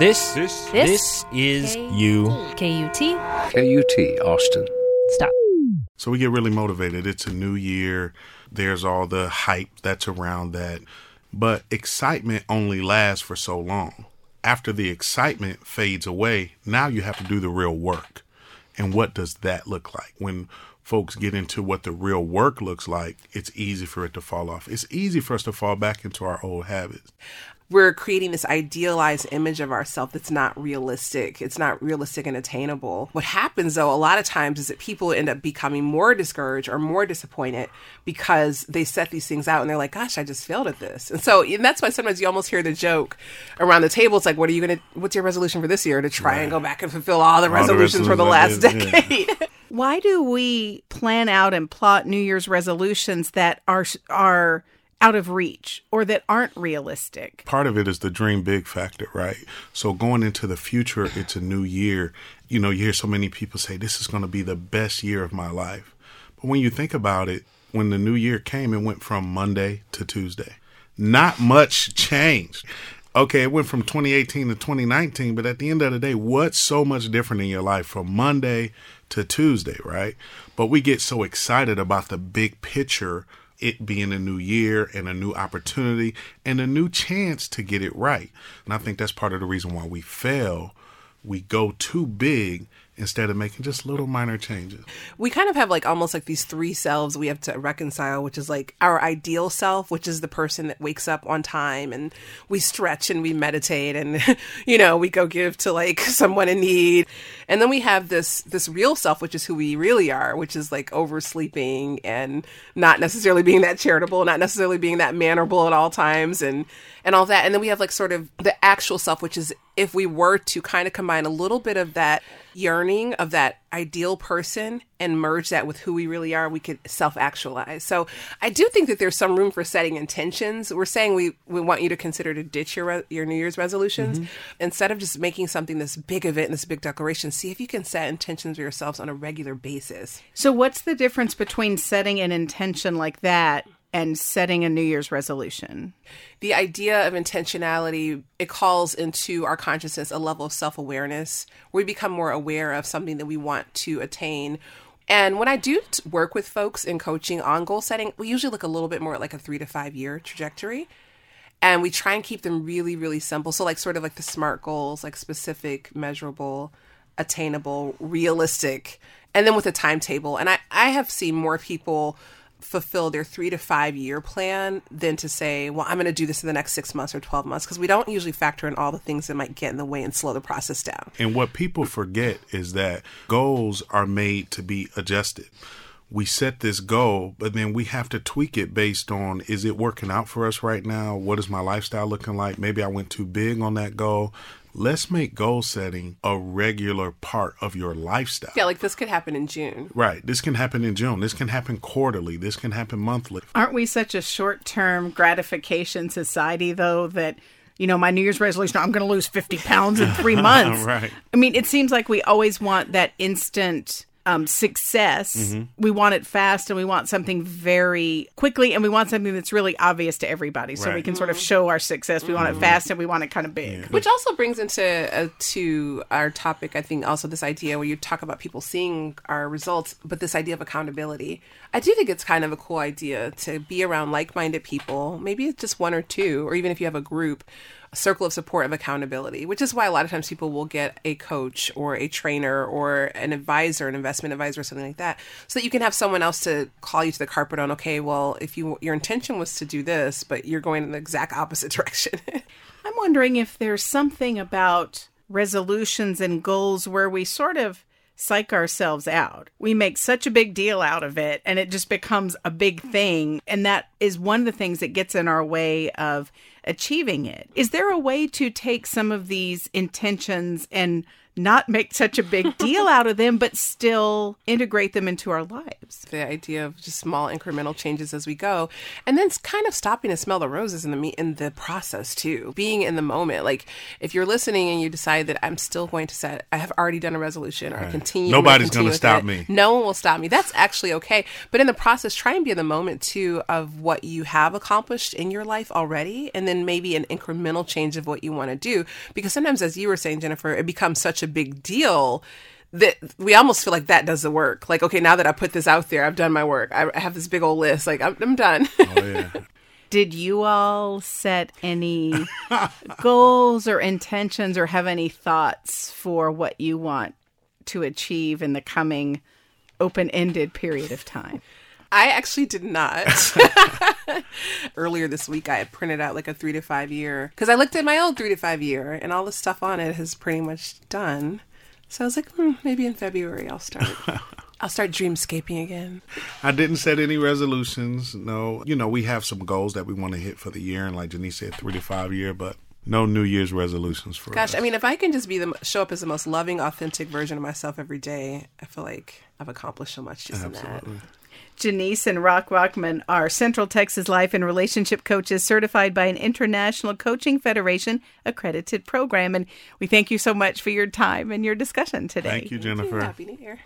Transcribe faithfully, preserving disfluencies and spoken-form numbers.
This, This, this, this is K- you. K U T. K U T, Austin. Stop. So we get really motivated. It's a new year. There's all the hype that's around that. But excitement only lasts for so long. After the excitement fades away, now you have to do the real work. And what does that look like? When folks get into what the real work looks like, it's easy for it to fall off. It's easy for us to fall back into our old habits. We're creating this idealized image of ourselves that's not realistic. It's not realistic and attainable. What happens, though, a lot of times is that people end up becoming more discouraged or more disappointed because they set these things out and they're like, gosh, I just failed at this. And so and that's why sometimes you almost hear the joke around the table. It's like, what are you going to, what's your resolution for this year? To try right. and go back and fulfill all the all resolutions the for the last decade. Yeah. Why do we plan out and plot New Year's resolutions that are are out of reach or that aren't realistic? Part of it is the dream big factor, right? So going into the future, it's a new year. You know, you hear so many people say, this is going to be the best year of my life. But when you think about it, when the new year came, it went from Monday to Tuesday. Not much changed. Okay, it went from twenty eighteen to twenty nineteen, but at the end of the day, what's so much different in your life from Monday to Tuesday, right? But we get so excited about the big picture, it being a new year and a new opportunity and a new chance to get it right. And I think that's part of the reason why we fail. We go too big instead of making just little minor changes. We kind of have like almost like these three selves we have to reconcile, which is like our ideal self, which is the person that wakes up on time and we stretch and we meditate and, you know, we go give to like someone in need. And then we have this this real self, which is who we really are, which is like oversleeping and not necessarily being that charitable, not necessarily being that mannerable at all times and and all that. And then we have like sort of the actual self, which is if we were to kind of combine a little bit of that yearning of that ideal person and merge that with who we really are, we could self-actualize. So I do think that there's some room for setting intentions. We're saying we, we want you to consider to ditch your re- your New Year's resolutions. Mm-hmm. Instead of just making something this big event and this big declaration, see if you can set intentions for yourselves on a regular basis. So what's the difference between setting an intention like that and setting a New Year's resolution? The idea of intentionality, it calls into our consciousness a level of self-awareness where we become more aware of something that we want to attain. And when I do t- work with folks in coaching on goal setting, we usually look a little bit more at like a three to five year trajectory. And we try and keep them really, really simple. So like sort of like the SMART goals, like specific, measurable, attainable, realistic, and then with a timetable. And I, I have seen more people fulfill their three to five year plan than to say, well, I'm going to do this in the next six months or twelve months, because we don't usually factor in all the things that might get in the way and slow the process down. And what people forget is that goals are made to be adjusted. We set this goal, but then we have to tweak it based on, is it working out for us right now? What is my lifestyle looking like? Maybe I went too big on that goal. Let's make goal setting a regular part of your lifestyle. Yeah, like this could happen in June. Right. This can happen in June. This can happen quarterly. This can happen monthly. Aren't we such a short-term gratification society, though, that, you know, my New Year's resolution, I'm going to lose fifty pounds in three months. Right. I mean, it seems like we always want that instant Um, success. Mm-hmm. We want it fast and we want something very quickly and we want something that's really obvious to everybody so right. we can sort of show our success. We mm-hmm. want it fast and we want it kind of big. Yeah. Which also brings into uh, to our topic, I think, also this idea where you talk about people seeing our results, but this idea of accountability. I do think it's kind of a cool idea to be around like-minded people, maybe it's just one or two, or even if you have a group, a circle of support of accountability, which is why a lot of times people will get a coach or a trainer or an advisor, an investment advisor or something like that, so that you can have someone else to call you to the carpet on, okay, well, if you your intention was to do this, but you're going in the exact opposite direction. I'm wondering if there's something about resolutions and goals where we sort of psych ourselves out. We make such a big deal out of it and it just becomes a big thing. And that is one of the things that gets in our way of achieving it. Is there a way to take some of these intentions and not make such a big deal out of them, but still integrate them into our lives. The idea of just small incremental changes as we go, and then it's kind of stopping to smell the roses in the me- in the process too. Being in the moment, like if you're listening and you decide that I'm still going to set, I have already done a resolution, or Right. I continue. Nobody's going to stop me. No one will stop me. That's actually okay. But in the process, try and be in the moment too of what you have accomplished in your life already, and then maybe an incremental change of what you want to do. Because sometimes, as you were saying, Jennifer, it becomes such a big deal that we almost feel like that does the work. Like, okay, now that I put this out there, I've done my work. I I have this big old list. Like, I'm, I'm done. Oh, yeah. Did you all set any goals or intentions or have any thoughts for what you want to achieve in the coming open-ended period of time? I actually did not. Earlier this week, I had printed out like a three to five year, because I looked at my old three to five year, and all the stuff on it is pretty much done. So I was like, hmm, maybe in February I'll start. I'll start dreamscaping again. I didn't set any resolutions. No, you know, we have some goals that we want to hit for the year, and like Janice said, three to five year, but no New Year's resolutions for us. Gosh, I mean, if I can just be the show up as the most loving, authentic version of myself every day, I feel like I've accomplished so much just Absolutely. in that. Janice and Rock Rockman are Central Texas Life and Relationship Coaches certified by an International Coaching Federation accredited program. And we thank you so much for your time and your discussion today. Thank you, Jennifer. Happy New Year.